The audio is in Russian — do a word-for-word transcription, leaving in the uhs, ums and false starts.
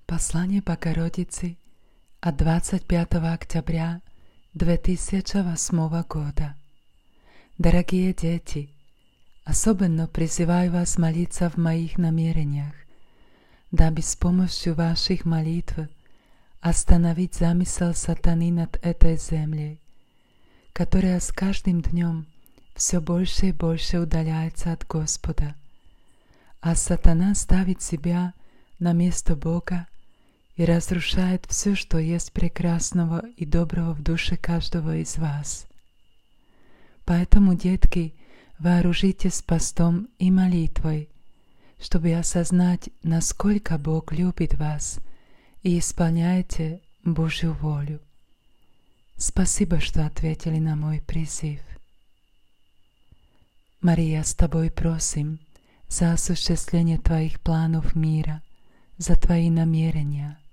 Послание Богородицы от двадцать пятого октября две тысячи восьмого года. Дорогие дети, особенно призываю вас молиться в моих намерениях, дабы с помощью ваших молитв остановить замысел сатаны над этой землей, которая с каждым днем все больше и больше удаляется от Господа, а сатана ставит себя на место Бога и разрушает все, что есть прекрасного и доброго в душе каждого из вас. Поэтому, детки, вооружитесь постом и молитвой, чтобы осознать, насколько Бог любит вас и исполняете Божью волю. Спасибо, что ответили на мой призыв. Мария, с тобой просим за осуществление твоих планов мира, за твои намерения.